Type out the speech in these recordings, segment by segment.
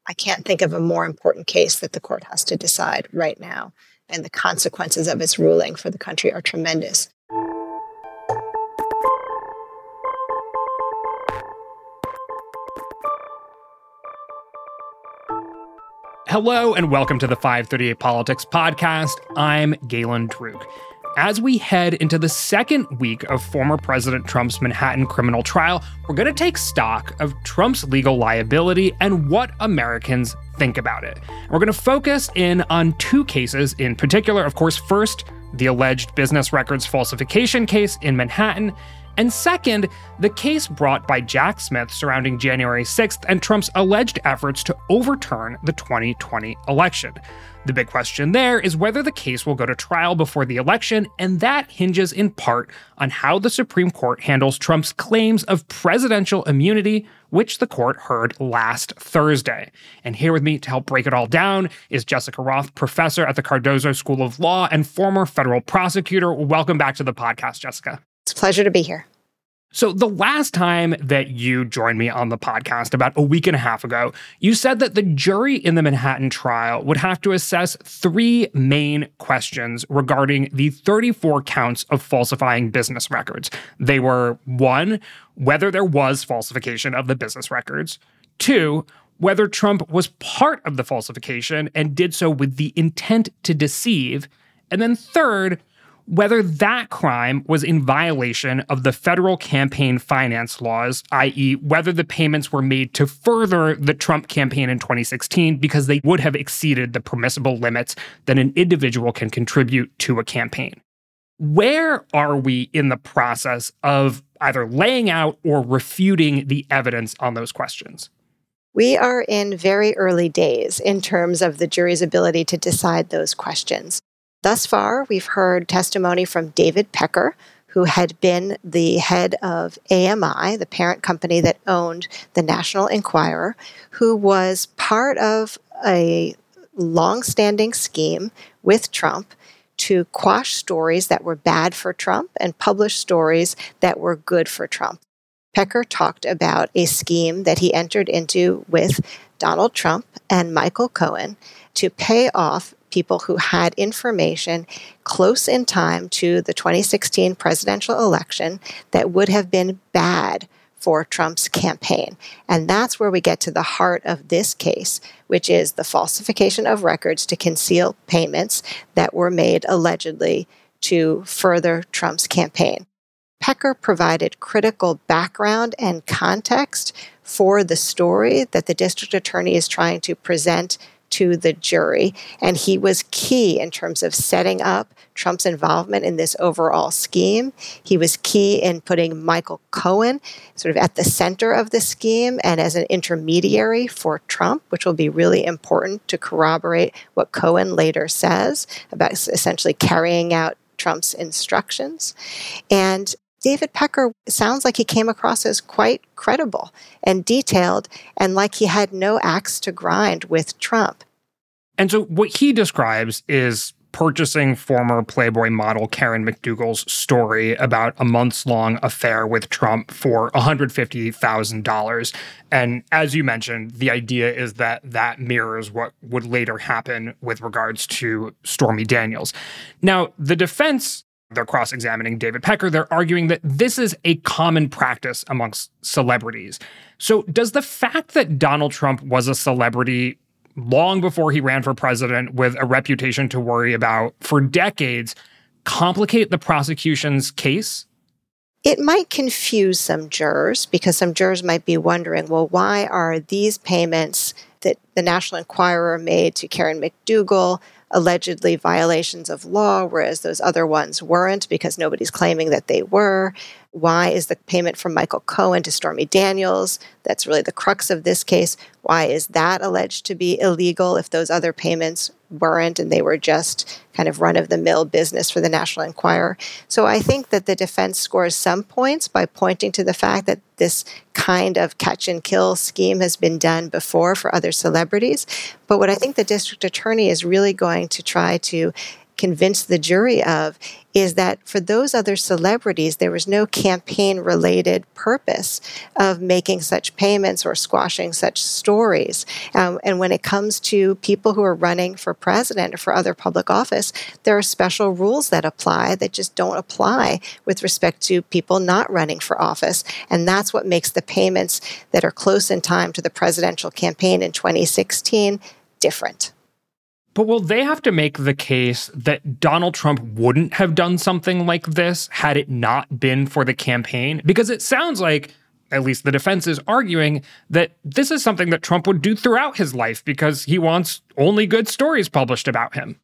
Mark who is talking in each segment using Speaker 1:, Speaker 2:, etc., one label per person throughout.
Speaker 1: I can't think of a more important case that the court has to decide right now, and the consequences of its ruling for the country are tremendous.
Speaker 2: Hello and welcome to the 538 Politics podcast. I'm Galen Druk. As we head into the second week of former President Trump's Manhattan criminal trial, we're going to take stock of Trump's legal liability and what Americans think about it. We're going to focus in on two cases in particular. Of course, first, the alleged business records falsification case in Manhattan, and second, the case brought by Jack Smith surrounding January 6th and Trump's alleged efforts to overturn the 2020 election. The big question there is whether the case will go to trial before the election, and that hinges in part on how the Supreme Court handles Trump's claims of presidential immunity, which the court heard last Thursday. And here with me to help break it all down is Jessica Roth, professor at the Cardozo School of Law and former federal prosecutor. Welcome back to the podcast, Jessica.
Speaker 1: It's a pleasure to be here.
Speaker 2: So the last time that you joined me on the podcast, about a week and a half ago, you said that the jury in the Manhattan trial would have to assess three main questions regarding the 34 counts of falsifying business records. They were, 1, whether there was falsification of the business records; 2, whether Trump was part of the falsification and did so with the intent to deceive; and then 3rd, whether that crime was in violation of the federal campaign finance laws, i.e., whether the payments were made to further the Trump campaign in 2016 because they would have exceeded the permissible limits that an individual can contribute to a campaign. Where are we in the process of either laying out or refuting the evidence on those questions?
Speaker 1: We are in very early days in terms of the jury's ability to decide those questions. Thus far, we've heard testimony from David Pecker, who had been the head of AMI, the parent company that owned the National Enquirer, who was part of a long-standing scheme with Trump to quash stories that were bad for Trump and publish stories that were good for Trump. Pecker talked about a scheme that he entered into with Donald Trump and Michael Cohen to pay off people who had information close in time to the 2016 presidential election that would have been bad for Trump's campaign. And that's where we get to the heart of this case, which is the falsification of records to conceal payments that were made allegedly to further Trump's campaign. Pecker provided critical background and context for the story that the district attorney is trying to present to the jury, and he was key in terms of setting up Trump's involvement in this overall scheme. He was key in putting Michael Cohen sort of at the center of the scheme and as an intermediary for Trump, which will be really important to corroborate what Cohen later says about essentially carrying out Trump's instructions. And David Pecker sounds like he came across as quite credible and detailed and like he had no axe to grind with Trump.
Speaker 2: And so what he describes is purchasing former Playboy model Karen McDougal's story about a months-long affair with Trump for $150,000. And as you mentioned, the idea is that that mirrors what would later happen with regards to Stormy Daniels. Now, the defense, they're cross-examining David Pecker. They're arguing that this is a common practice amongst celebrities. So does the fact that Donald Trump was a celebrity long before he ran for president with a reputation to worry about for decades complicate the prosecution's case?
Speaker 1: It might confuse some jurors because some jurors might be wondering, well, why are these payments that the National Enquirer made to Karen McDougal allegedly violations of law, whereas those other ones weren't because nobody's claiming that they were? Why is the payment from Michael Cohen to Stormy Daniels, that's really the crux of this case, why is that alleged to be illegal if those other payments weren't and they were just kind of run-of-the-mill business for the National Enquirer? So I think that the defense scores some points by pointing to the fact that this kind of catch-and-kill scheme has been done before for other celebrities. But what I think the district attorney is really going to try to convince the jury of is that for those other celebrities, there was no campaign-related purpose of making such payments or squashing such stories. And when it comes to people who are running for president or for other public office, there are special rules that apply that just don't apply with respect to people not running for office. And that's what makes the payments that are close in time to the presidential campaign in 2016 different.
Speaker 2: But will they have to make the case that Donald Trump wouldn't have done something like this had it not been for the campaign? Because it sounds like, at least the defense is arguing, that this is something that Trump would do throughout his life because he wants only good stories published about him.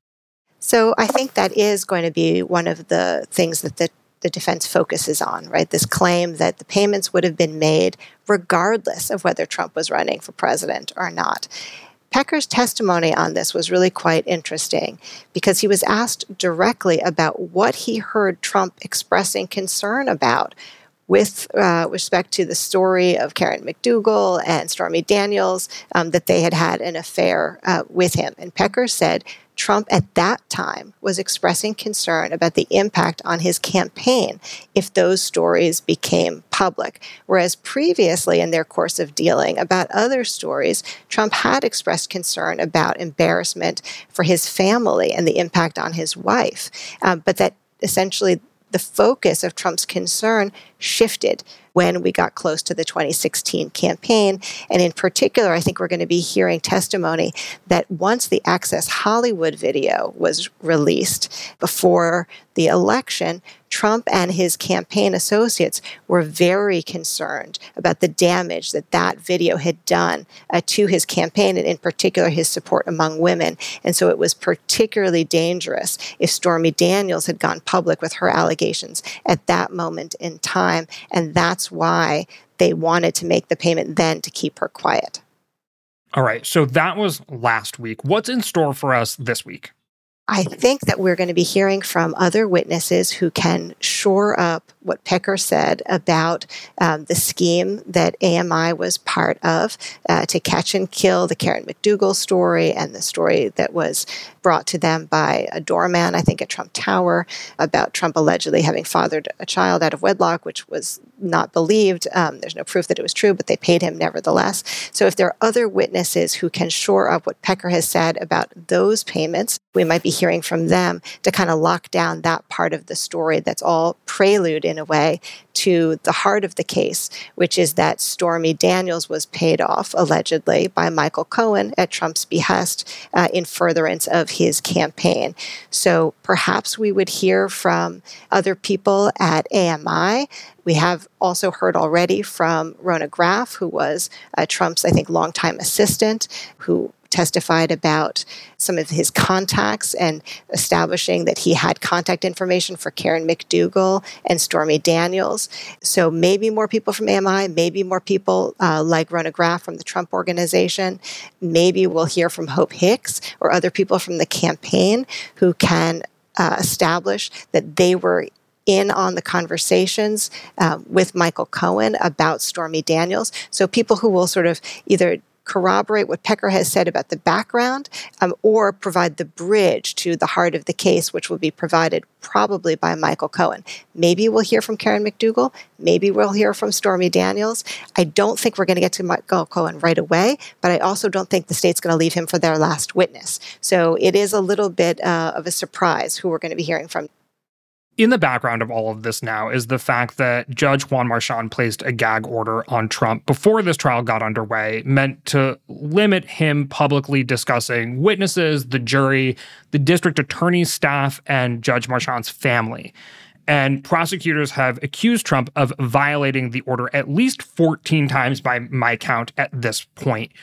Speaker 1: So I think that is going to be one of the things that the defense focuses on, right? This claim that the payments would have been made regardless of whether Trump was running for president or not. Pecker's testimony on this was really quite interesting because he was asked directly about what he heard Trump expressing concern about with respect to the story of Karen McDougal and Stormy Daniels, that they had had an affair with him. And Pecker said Trump at that time was expressing concern about the impact on his campaign if those stories became public. Whereas previously in their course of dealing about other stories, Trump had expressed concern about embarrassment for his family and the impact on his wife. But that essentially the focus of Trump's concern shifted when we got close to the 2016 campaign. And in particular, I think we're going to be hearing testimony that once the Access Hollywood video was released before the election, Trump and his campaign associates were very concerned about the damage that that video had done to his campaign, and in particular his support among women. And so it was particularly dangerous if Stormy Daniels had gone public with her allegations at that moment in time. And that's why they wanted to make the payment then to keep her quiet.
Speaker 2: All right, so that was last week. What's in store for us this week?
Speaker 1: I think that we're going to be hearing from other witnesses who can shore up what Pecker said about the scheme that AMI was part of to catch and kill the Karen McDougal story and the story that was brought to them by a doorman, I think, at Trump Tower, about Trump allegedly having fathered a child out of wedlock, which was not believed. There's no proof that it was true, but they paid him nevertheless. So if there are other witnesses who can shore up what Pecker has said about those payments, we might be hearing from them to kind of lock down that part of the story that's all prelude, in a way, to the heart of the case, which is that Stormy Daniels was paid off, allegedly, by Michael Cohen at Trump's behest in furtherance of his campaign. So perhaps we would hear from other people at AMI. We have also heard already from Rona Graff, who was Trump's, I think, longtime assistant, who testified about some of his contacts and establishing that he had contact information for Karen McDougal and Stormy Daniels. So maybe more people from AMI, maybe more people like Rona Graff from the Trump Organization. Maybe we'll hear from Hope Hicks or other people from the campaign who can establish that they were in on the conversations with Michael Cohen about Stormy Daniels. So people who will sort of either corroborate what Pecker has said about the background, or provide the bridge to the heart of the case, which will be provided probably by Michael Cohen. Maybe we'll hear from Karen McDougal. Maybe we'll hear from Stormy Daniels. I don't think we're going to get to Michael Cohen right away, but I also don't think the state's going to leave him for their last witness. So it is a little bit of a surprise who we're going to be hearing from.
Speaker 2: In the background of all of this now is the fact that Judge Juan Marchand placed a gag order on Trump before this trial got underway, meant to limit him publicly discussing witnesses, the jury, the district attorney's staff, and Judge Marchand's family. And prosecutors have accused Trump of violating the order at least 14 times by my count at this point.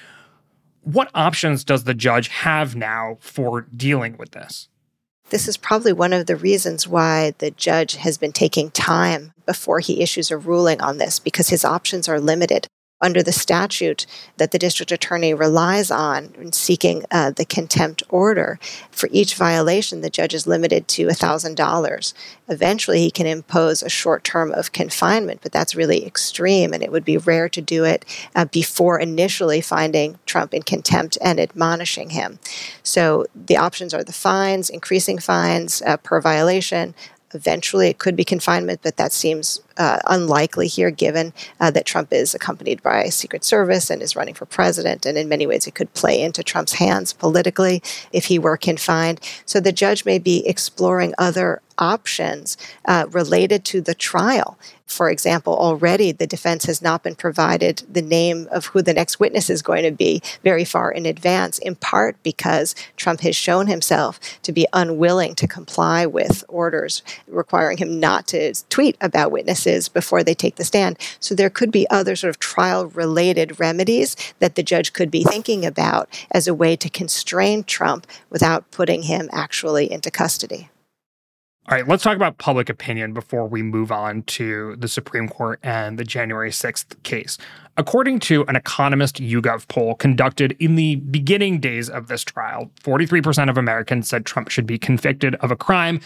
Speaker 2: What options does the judge have now for dealing with this?
Speaker 1: This is probably one of the reasons why the judge has been taking time before he issues a ruling on this, because his options are limited. Under the statute that the district attorney relies on in seeking the contempt order, for each violation, the judge is limited to $1,000. Eventually, he can impose a short term of confinement, but that's really extreme, and it would be rare to do it before initially finding Trump in contempt and admonishing him. So the options are the fines, increasing fines per violation. Eventually, it could be confinement, but that seems unlikely here, given that Trump is accompanied by Secret Service and is running for president. And in many ways, it could play into Trump's hands politically if he were confined. So the judge may be exploring other options related to the trial. For example, already the defense has not been provided the name of who the next witness is going to be very far in advance, in part because Trump has shown himself to be unwilling to comply with orders requiring him not to tweet about witnesses before they take the stand. So there could be other sort of trial-related remedies that the judge could be thinking about as a way to constrain Trump without putting him actually into custody.
Speaker 2: All right, let's talk about public opinion before we move on to the Supreme Court and the January 6th case. According to an Economist YouGov poll conducted in the beginning days of this trial, 43% of Americans said Trump should be convicted of a crime,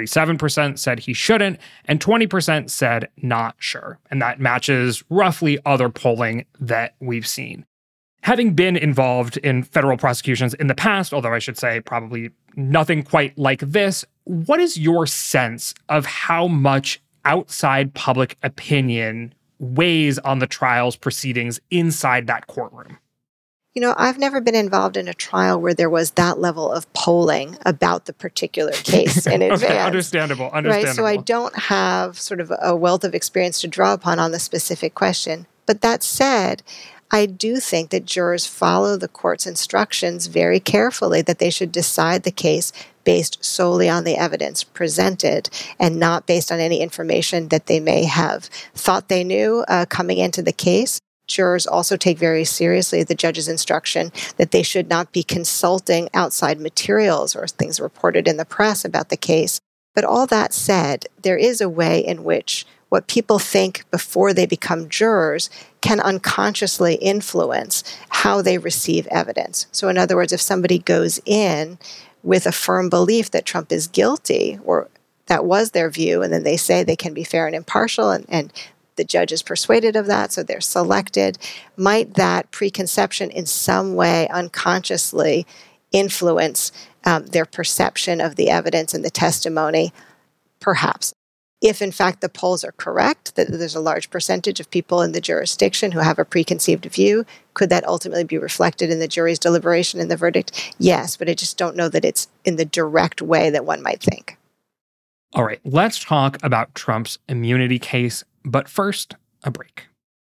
Speaker 2: 37% said he shouldn't, and 20% said not sure. And that matches roughly other polling that we've seen. Having been involved in federal prosecutions in the past, although I should say probably nothing quite like this, what is your sense of how much outside public opinion weighs on the trial's proceedings inside that courtroom?
Speaker 1: You know, I've never been involved in a trial where there was that level of polling about the particular case in advance.
Speaker 2: Okay, understandable.
Speaker 1: Right? So I don't have sort of a wealth of experience to draw upon on the specific question. But that said, I do think that jurors follow the court's instructions very carefully, that they should decide the case based solely on the evidence presented and not based on any information that they may have thought they knew coming into the case. Jurors also take very seriously the judge's instruction that they should not be consulting outside materials or things reported in the press about the case. But all that said, there is a way in which what people think before they become jurors can unconsciously influence how they receive evidence. So in other words, if somebody goes in with a firm belief that Trump is guilty, or that was their view, and then they say they can be fair and impartial, and the judge is persuaded of that, so they're selected, might that preconception in some way unconsciously influence their perception of the evidence and the testimony? Perhaps. If, in fact, the polls are correct, that there's a large percentage of people in the jurisdiction who have a preconceived view, could that ultimately be reflected in the jury's deliberation and the verdict? Yes, but I just don't know that it's in the direct way that one might think.
Speaker 2: All right, let's talk about Trump's immunity case, but first, a break.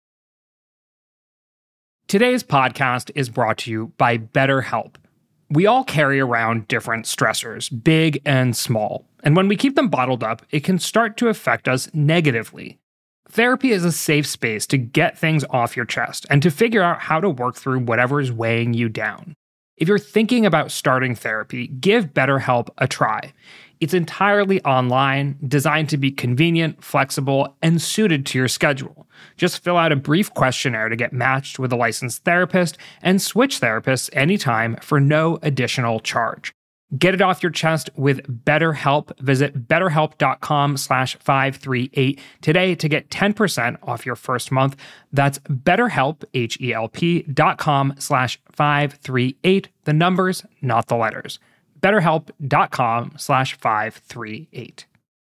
Speaker 2: Today's podcast is brought to you by BetterHelp. We all carry around different stressors, big and small, and when we keep them bottled up, it can start to affect us negatively. Therapy is a safe space to get things off your chest and to figure out how to work through whatever is weighing you down. If you're thinking about starting therapy, give BetterHelp a try. It's entirely online, designed to be convenient, flexible, and suited to your schedule. Just fill out a brief questionnaire to get matched with a licensed therapist and switch therapists anytime for no additional charge. Get it off your chest with BetterHelp. Visit betterhelp.com/538 today to get 10% off your first month. That's BetterHelp, HELP.com/538. The numbers, not the letters. BetterHelp.com/538.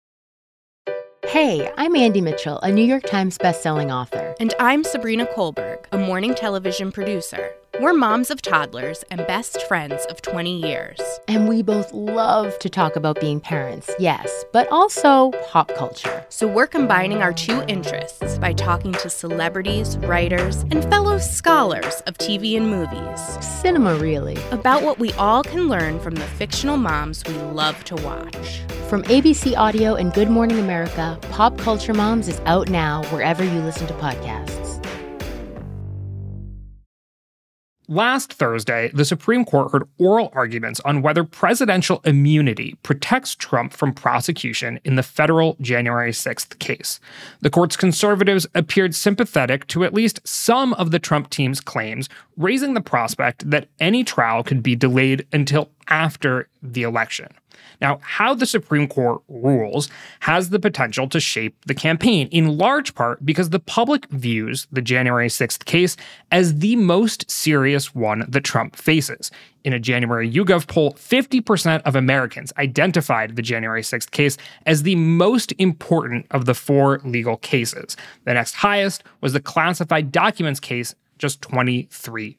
Speaker 3: Hey, I'm Andy Mitchell, a New York Times bestselling author.
Speaker 4: And I'm Sabrina Kohlberg, a morning television producer. We're moms of toddlers and best friends of 20 years.
Speaker 3: And we both love to talk about being parents, yes, but also pop culture.
Speaker 4: So we're combining our two interests by talking to celebrities, writers, and fellow scholars of TV and movies.
Speaker 3: Cinema, really.
Speaker 4: About what we all can learn from the fictional moms we love to watch.
Speaker 3: From ABC Audio and Good Morning America, Pop Culture Moms is out now wherever you listen to podcasts.
Speaker 2: Last Thursday, the Supreme Court heard oral arguments on whether presidential immunity protects Trump from prosecution in the federal January 6th case. The court's conservatives appeared sympathetic to at least some of the Trump team's claims, raising the prospect that any trial could be delayed until after the election. Now, how the Supreme Court rules has the potential to shape the campaign, in large part because the public views the January 6th case as the most serious one that Trump faces. In a January YouGov poll, 50% of Americans identified the January 6th case as the most important of the four legal cases. The next highest was the classified documents case, just 23%.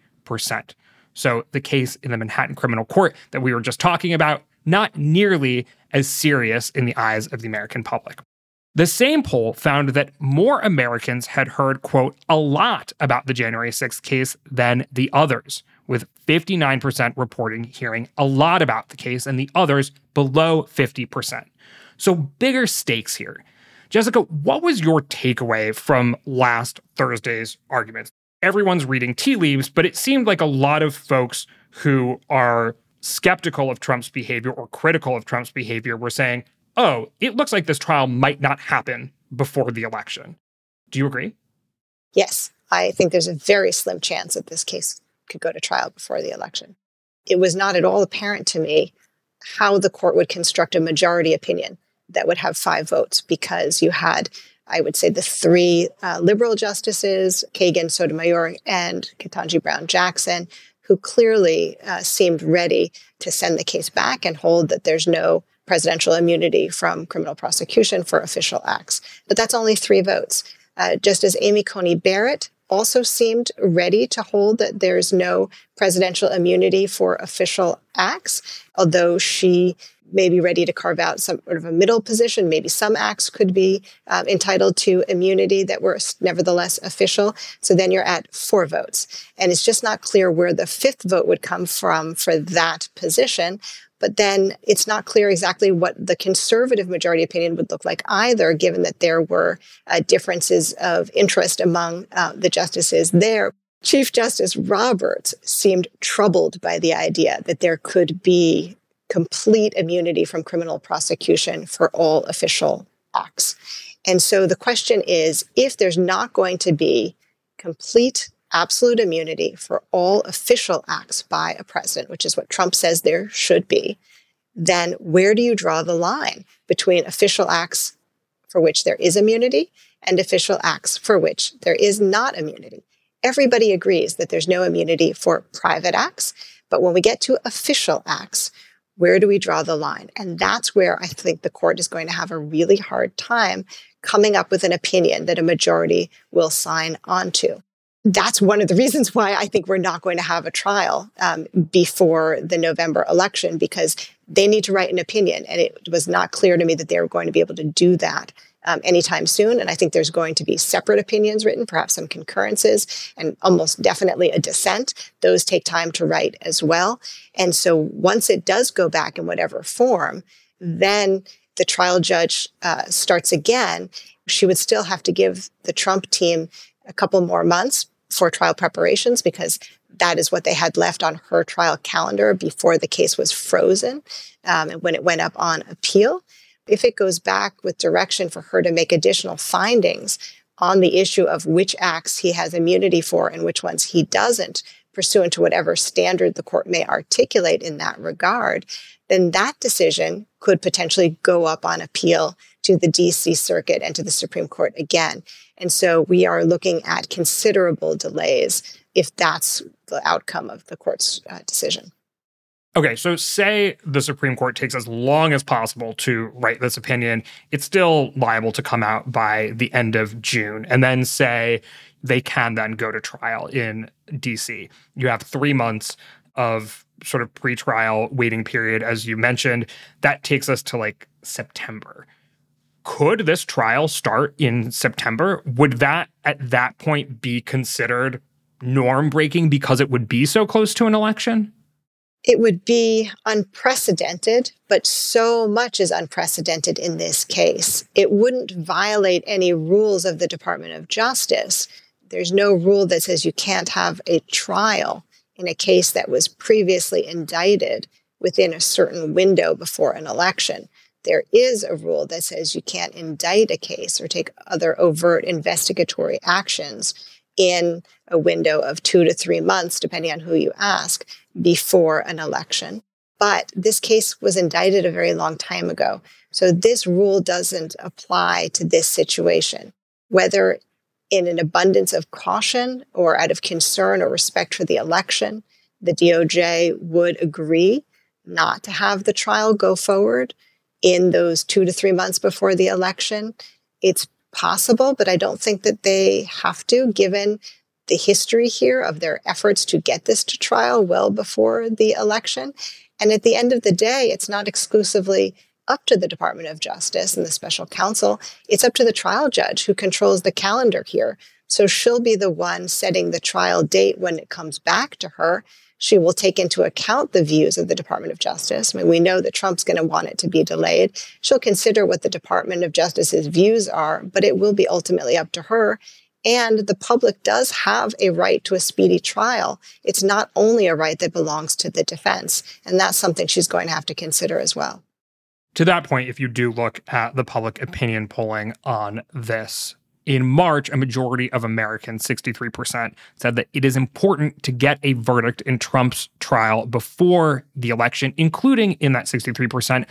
Speaker 2: So the case in the Manhattan Criminal Court that we were just talking about, not nearly as serious in the eyes of the American public. The same poll found that more Americans had heard, quote, a lot about the January 6th case than the others, with 59% reporting hearing a lot about the case and the others below 50%. So bigger stakes here. Jessica, what was your takeaway from last Thursday's arguments? Everyone's reading tea leaves, but it seemed like a lot of folks who are skeptical of Trump's behavior or critical of Trump's behavior were saying, oh, it looks like this trial might not happen before the election. Do you agree?
Speaker 1: Yes, I think there's a very slim chance that this case could go to trial before the election. It was not at all apparent to me how the court would construct a majority opinion that would have 5 votes, because you had, I would say, the 3 liberal justices, Kagan, Sotomayor, and Ketanji Brown Jackson, who clearly seemed ready to send the case back and hold that there's no presidential immunity from criminal prosecution for official acts. But that's only 3 votes. Justice Amy Coney Barrett also seemed ready to hold that there's no presidential immunity for official acts, although she may be ready to carve out some sort of a middle position. Maybe some acts could be entitled to immunity that were nevertheless official. So then you're at 4 votes. And it's just not clear where the 5th vote would come from for that position. But then it's not clear exactly what the conservative majority opinion would look like either, given that there were differences of interest among the justices there. Chief Justice Roberts seemed troubled by the idea that there could be complete immunity from criminal prosecution for all official acts. And so the question is, if there's not going to be complete absolute immunity for all official acts by a president, which is what Trump says there should be, then where do you draw the line between official acts for which there is immunity and official acts for which there is not immunity? Everybody agrees that there's no immunity for private acts, but when we get to official acts, where do we draw the line? And that's where I think the court is going to have a really hard time coming up with an opinion that a majority will sign onto. That's one of the reasons why I think we're not going to have a trial before the November election, because they need to write an opinion. And it was not clear to me that they were going to be able to do that anytime soon. And I think there's going to be separate opinions written, perhaps some concurrences, and almost definitely a dissent. Those take time to write as well. And so once it does go back in whatever form, then the trial judge starts again. She would still have to give the Trump team a couple more months for trial preparations, because that is what they had left on her trial calendar before the case was frozen and when it went up on appeal. If it goes back with direction for her to make additional findings on the issue of which acts he has immunity for and which ones he doesn't, pursuant to whatever standard the court may articulate in that regard, then that decision could potentially go up on appeal to the D.C. Circuit and to the Supreme Court again. And so we are looking at considerable delays if that's the outcome of the court's decision.
Speaker 2: Okay, so say the Supreme Court takes as long as possible to write this opinion. It's still liable to come out by the end of June. And then say they can then go to trial in D.C. You have 3 months of sort of pretrial waiting period, as you mentioned. That takes us to like September. Could this trial start in September? Would that at that point be considered norm-breaking because it would be so close to an election?
Speaker 1: It would be unprecedented, but so much is unprecedented in this case. It wouldn't violate any rules of the Department of Justice. There's no rule that says you can't have a trial in a case that was previously indicted within a certain window before an election. There is a rule that says you can't indict a case or take other overt investigatory actions in a window of 2 to 3 months, depending on who you ask, before an election. But this case was indicted a very long time ago. So this rule doesn't apply to this situation. Whether in an abundance of caution or out of concern or respect for the election, the DOJ would agree not to have the trial go forward in those 2 to 3 months before the election. It's possible, but I don't think that they have to, given the history here of their efforts to get this to trial well before the election. And at the end of the day, it's not exclusively up to the Department of Justice and the special counsel. It's up to the trial judge who controls the calendar here. So she'll be the one setting the trial date when it comes back to her. She will take into account the views of the Department of Justice. I mean, we know that Trump's going to want it to be delayed. She'll consider what the Department of Justice's views are, but it will be ultimately up to her. And the public does have a right to a speedy trial. It's not only a right that belongs to the defense. And that's something she's going to have to consider as well.
Speaker 2: To that point, if you do look at the public opinion polling on this, in March, a majority of Americans, 63%, said that it is important to get a verdict in Trump's trial before the election, including in that 63%,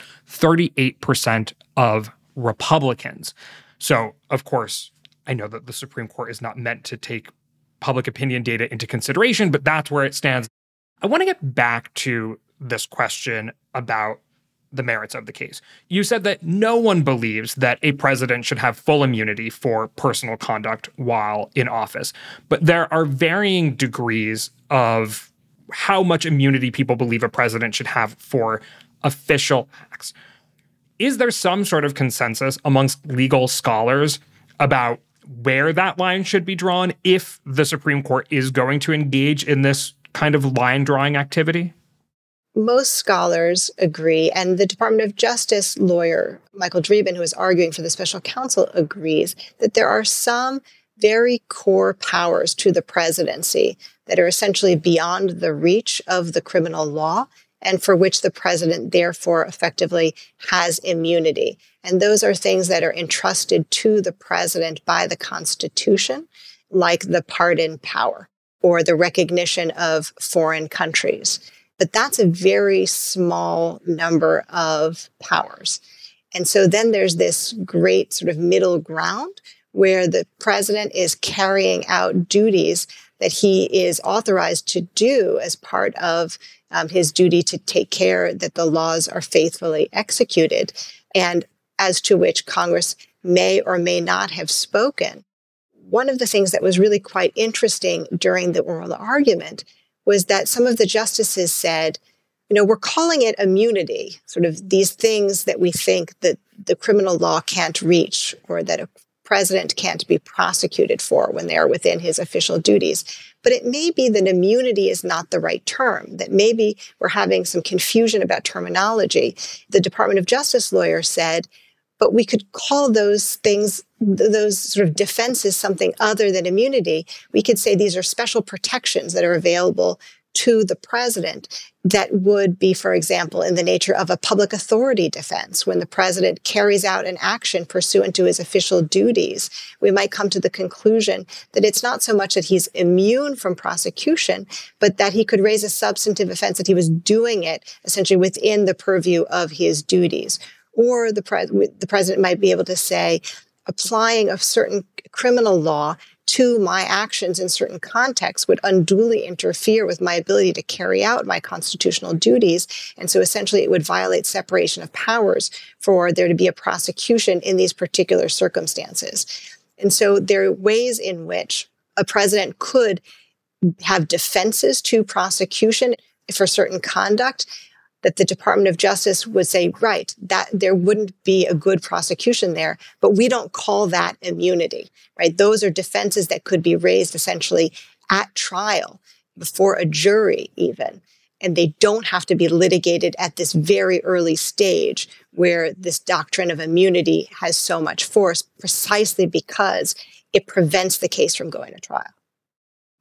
Speaker 2: 38% of Republicans. So, of course, I know that the Supreme Court is not meant to take public opinion data into consideration, but that's where it stands. I want to get back to this question about the merits of the case. You said that no one believes that a president should have full immunity for personal conduct while in office, but there are varying degrees of how much immunity people believe a president should have for official acts. Is there some sort of consensus amongst legal scholars about where that line should be drawn if the Supreme Court is going to engage in this kind of line-drawing activity?
Speaker 1: Most scholars agree, and the Department of Justice lawyer, Michael Dreeben, who is arguing for the special counsel, agrees that there are some very core powers to the presidency that are essentially beyond the reach of the criminal law and for which the president therefore effectively has immunity. And those are things that are entrusted to the president by the Constitution, like the pardon power or the recognition of foreign countries. But that's a very small number of powers. And so then there's this great sort of middle ground where the president is carrying out duties that he is authorized to do as part of his duty to take care that the laws are faithfully executed, and as to which Congress may or may not have spoken. One of the things that was really quite interesting during the oral argument was that some of the justices said, we're calling it immunity, sort of these things that we think that the criminal law can't reach or that a president can't be prosecuted for when they are within his official duties. But it may be that immunity is not the right term, that maybe we're having some confusion about terminology. The Department of Justice lawyer said, but we could call those things, those sort of defenses, something other than immunity. We could say these are special protections that are available to the president that would be, for example, in the nature of a public authority defense. When the president carries out an action pursuant to his official duties, we might come to the conclusion that it's not so much that he's immune from prosecution, but that he could raise a substantive offense that he was doing it essentially within the purview of his duties. Or the president might be able to say, applying a certain criminal law to my actions in certain contexts would unduly interfere with my ability to carry out my constitutional duties. And so essentially it would violate separation of powers for there to be a prosecution in these particular circumstances. And so there are ways in which a president could have defenses to prosecution for certain conduct that the Department of Justice would say, right, that there wouldn't be a good prosecution there, but we don't call that immunity, right? Those are defenses that could be raised essentially at trial before a jury even, and they don't have to be litigated at this very early stage where this doctrine of immunity has so much force precisely because it prevents the case from going to trial.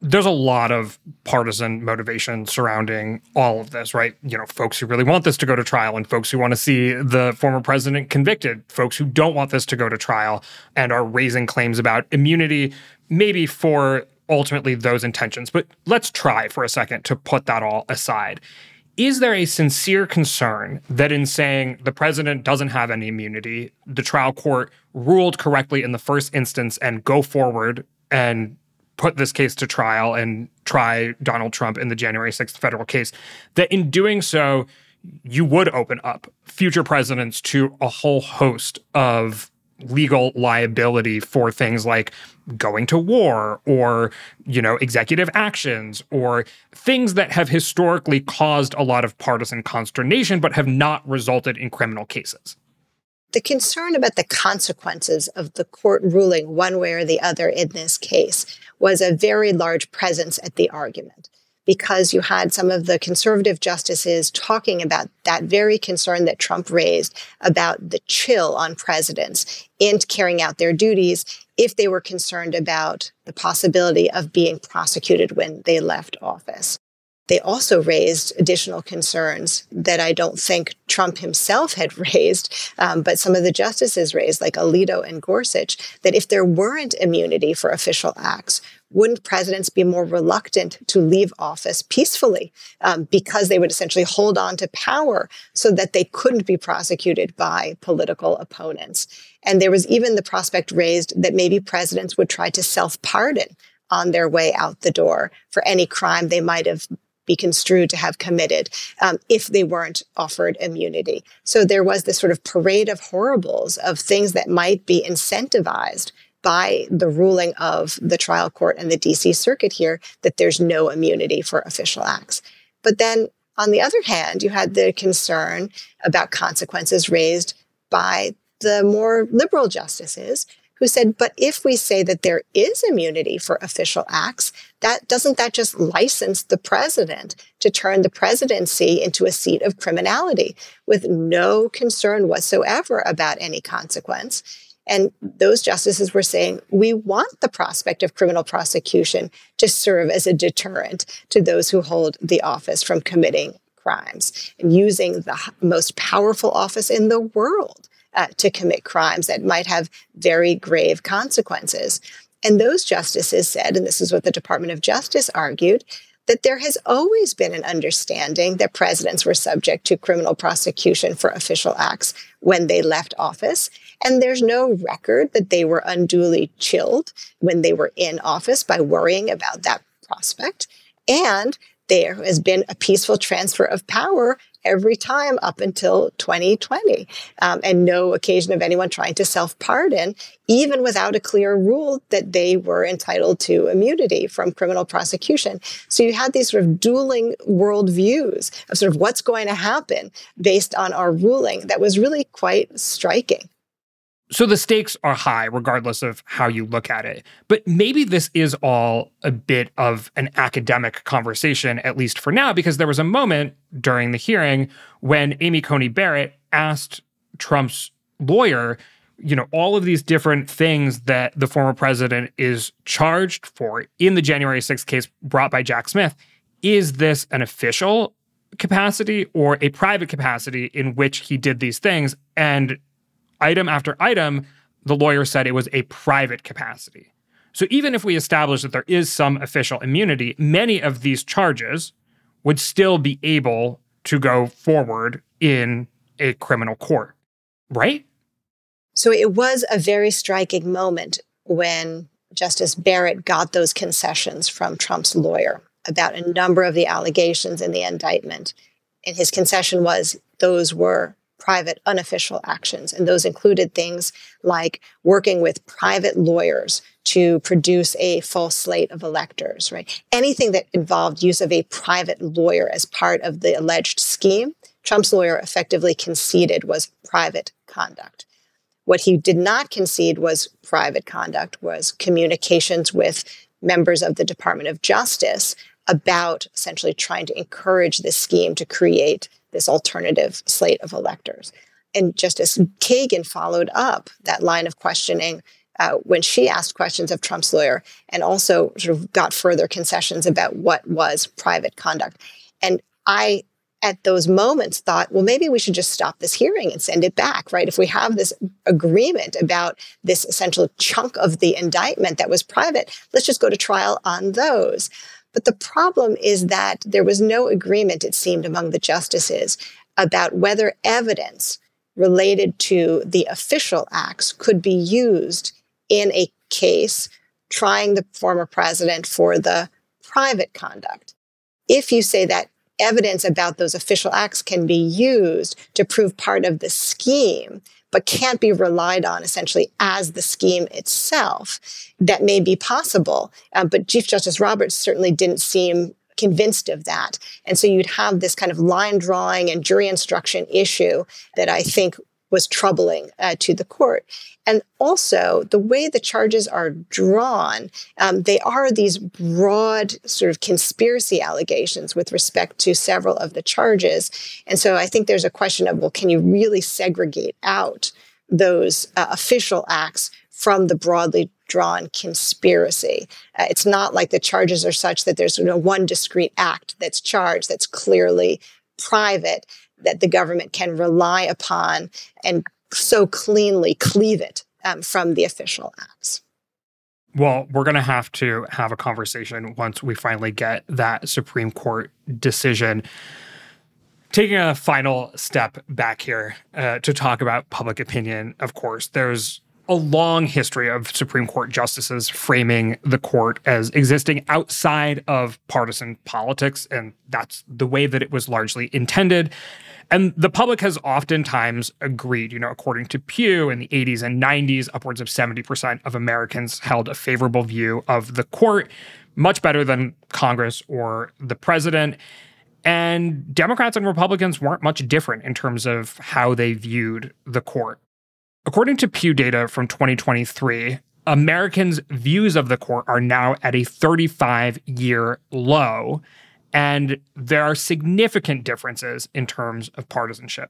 Speaker 2: there's a lot of partisan motivation surrounding all of this, right? Folks who really want this to go to trial and folks who want to see the former president convicted, folks who don't want this to go to trial and are raising claims about immunity, maybe for ultimately those intentions. But let's try for a second to put that all aside. Is there a sincere concern that in saying the president doesn't have any immunity, the trial court ruled correctly in the first instance and go forward and put this case to trial and try Donald Trump in the January 6th federal case, that in doing so, you would open up future presidents to a whole host of legal liability for things like going to war or, executive actions or things that have historically caused a lot of partisan consternation but have not resulted in criminal cases?
Speaker 1: The concern about the consequences of the court ruling one way or the other in this case was a very large presence at the argument, because you had some of the conservative justices talking about that very concern that Trump raised about the chill on presidents in carrying out their duties if they were concerned about the possibility of being prosecuted when they left office. They also raised additional concerns that I don't think Trump himself had raised, but some of the justices raised, like Alito and Gorsuch, that if there weren't immunity for official acts, wouldn't presidents be more reluctant to leave office peacefully because they would essentially hold on to power so that they couldn't be prosecuted by political opponents? And there was even the prospect raised that maybe presidents would try to self-pardon on their way out the door for any crime they might have be construed to have committed if they weren't offered immunity. So there was this sort of parade of horribles of things that might be incentivized by the ruling of the trial court and the DC Circuit here that there's no immunity for official acts. But then, on the other hand, you had the concern about consequences raised by the more liberal justices who said, but if we say that there is immunity for official acts, doesn't that just license the president to turn the presidency into a seat of criminality with no concern whatsoever about any consequence? And those justices were saying, we want the prospect of criminal prosecution to serve as a deterrent to those who hold the office from committing crimes and using the most powerful office in the world to commit crimes that might have very grave consequences. And those justices said, and this is what the Department of Justice argued, that there has always been an understanding that presidents were subject to criminal prosecution for official acts when they left office. And there's no record that they were unduly chilled when they were in office by worrying about that prospect. And there has been a peaceful transfer of power every time up until 2020, and no occasion of anyone trying to self-pardon, even without a clear rule that they were entitled to immunity from criminal prosecution. So you had these sort of dueling worldviews of sort of what's going to happen based on our ruling that was really quite striking.
Speaker 2: So the stakes are high, regardless of how you look at it. But maybe this is all a bit of an academic conversation, at least for now, because there was a moment during the hearing when Amy Coney Barrett asked Trump's lawyer, all of these different things that the former president is charged for in the January 6th case brought by Jack Smith. Is this an official capacity or a private capacity in which he did these things? And item after item, the lawyer said it was a private capacity. So even if we establish that there is some official immunity, many of these charges would still be able to go forward in a criminal court, right?
Speaker 1: So it was a very striking moment when Justice Barrett got those concessions from Trump's lawyer about a number of the allegations in the indictment. And his concession was those were private, unofficial actions. And those included things like working with private lawyers to produce a full slate of electors, right? Anything that involved use of a private lawyer as part of the alleged scheme, Trump's lawyer effectively conceded was private conduct. What he did not concede was private conduct, was communications with members of the Department of Justice about essentially trying to encourage this scheme to create this alternative slate of electors. And Justice Kagan followed up that line of questioning when she asked questions of Trump's lawyer and also sort of got further concessions about what was private conduct. And I, at those moments, thought, well, maybe we should just stop this hearing and send it back, right? If we have this agreement about this essential chunk of the indictment that was private, let's just go to trial on those. But the problem is that there was no agreement, it seemed, among the justices about whether evidence related to the official acts could be used in a case trying the former president for the private conduct. If you say that evidence about those official acts can be used to prove part of the scheme, but can't be relied on essentially as the scheme itself, that may be possible. But Chief Justice Roberts certainly didn't seem convinced of that. And so you'd have this kind of line drawing and jury instruction issue that I think was troubling to the court. And also the way the charges are drawn, they are these broad sort of conspiracy allegations with respect to several of the charges. And so I think there's a question of, well, can you really segregate out those official acts from the broadly drawn conspiracy? It's not like the charges are such that there's one discrete act that's charged that's clearly private that the government can rely upon and so cleanly cleave it from the official acts.
Speaker 2: Well, we're going to have a conversation once we finally get that Supreme Court decision. Taking a final step back here to talk about public opinion, of course, there's a long history of Supreme Court justices framing the court as existing outside of partisan politics, and that's the way that it was largely intended. And the public has oftentimes agreed, according to Pew in the 80s and 90s, upwards of 70% of Americans held a favorable view of the court, much better than Congress or the president. And Democrats and Republicans weren't much different in terms of how they viewed the court. According to Pew data from 2023, Americans' views of the court are now at a 35-year low, and there are significant differences in terms of partisanship.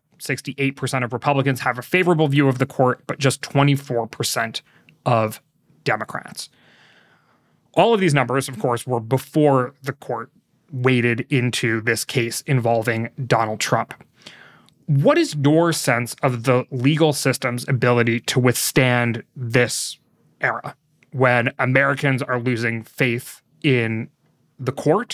Speaker 2: 68% of Republicans have a favorable view of the court, but just 24% of Democrats. All of these numbers, of course, were before the court waded into this case involving Donald Trump. What is your sense of the legal system's ability to withstand this era when Americans are losing faith in the court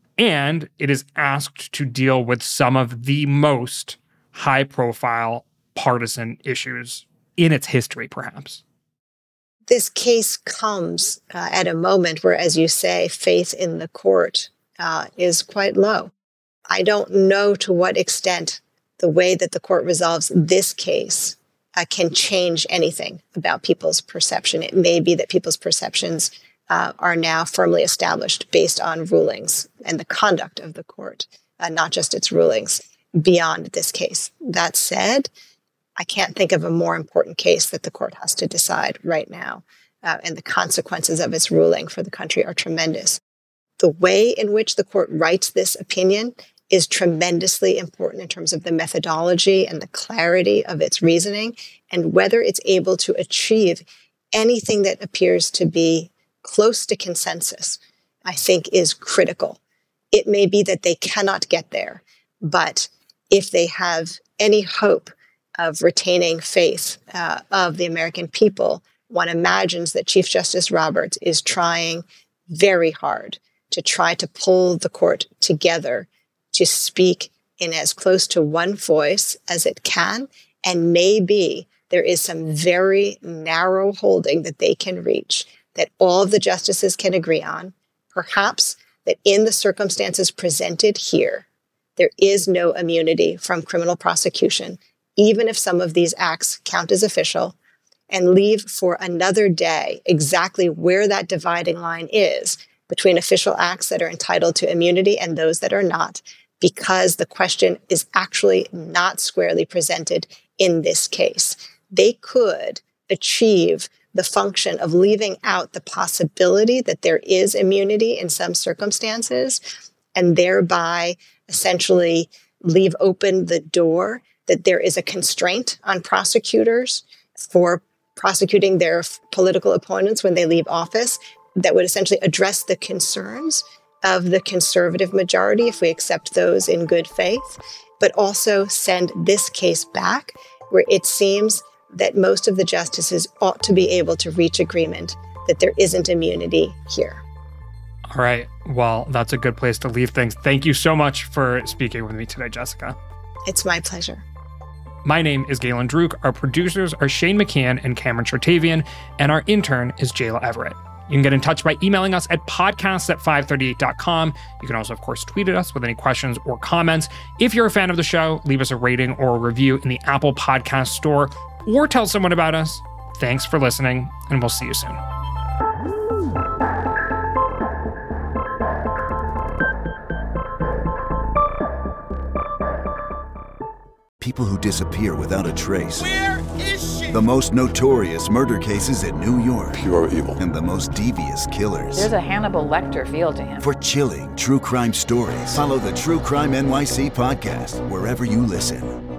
Speaker 2: and it is asked to deal with some of the most high-profile partisan issues in its history, perhaps?
Speaker 1: This case comes at a moment where, as you say, faith in the court is quite low. I don't know to what extent the way that the court resolves this case can change anything about people's perception. It may be that people's perceptions are now firmly established based on rulings and the conduct of the court, not just its rulings, beyond this case. That said, I can't think of a more important case that the court has to decide right now, and the consequences of its ruling for the country are tremendous. The way in which the court writes this opinion is tremendously important in terms of the methodology and the clarity of its reasoning, and whether it's able to achieve anything that appears to be close to consensus, I think is critical. It may be that they cannot get there, but if they have any hope of retaining faith of the American people, one imagines that Chief Justice Roberts is trying very hard to try to pull the court together to speak in as close to one voice as it can, and maybe there is some very narrow holding that they can reach that all of the justices can agree on, perhaps that in the circumstances presented here, there is no immunity from criminal prosecution, even if some of these acts count as official, and leave for another day exactly where that dividing line is between official acts that are entitled to immunity and those that are not, because the question is actually not squarely presented in this case. They could achieve the function of leaving out the possibility that there is immunity in some circumstances, and thereby essentially leave open the door that there is a constraint on prosecutors for prosecuting their political opponents when they leave office, that would essentially address the concerns of the conservative majority, if we accept those in good faith, but also send this case back where it seems that most of the justices ought to be able to reach agreement that there isn't immunity here.
Speaker 2: All right. Well, that's a good place to leave things. Thank you so much for speaking with me today, Jessica.
Speaker 1: It's my pleasure.
Speaker 2: My name is Galen Druk. Our producers are Shane McCann and Cameron Chertavian, and our intern is Jayla Everett. You can get in touch by emailing us at podcasts@538.com. You can also, of course, tweet at us with any questions or comments. If you're a fan of the show, leave us a rating or a review in the Apple Podcast Store or tell someone about us. Thanks for listening, and we'll see you soon.
Speaker 5: People who disappear without a trace.
Speaker 6: Where is she?
Speaker 5: The most notorious murder cases in New York.
Speaker 7: Pure evil.
Speaker 5: And the most devious killers.
Speaker 8: There's a Hannibal Lecter feel to him.
Speaker 5: For chilling true crime stories, follow the True Crime NYC podcast wherever you listen.